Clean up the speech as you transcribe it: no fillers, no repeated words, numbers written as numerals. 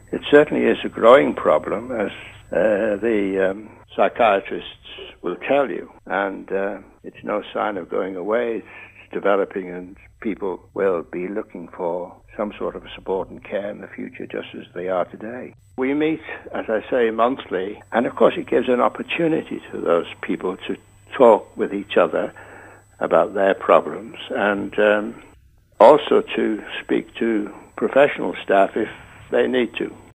It certainly is a growing problem, as the psychiatrists will tell you, and it's no sign of going away. It's developing, and people will be looking for some sort of support and care in the future, just as they are today. We meet, as I say, monthly, and of course it gives an opportunity to those people to talk with each other about their problems, and also to speak to professional staff if they need to.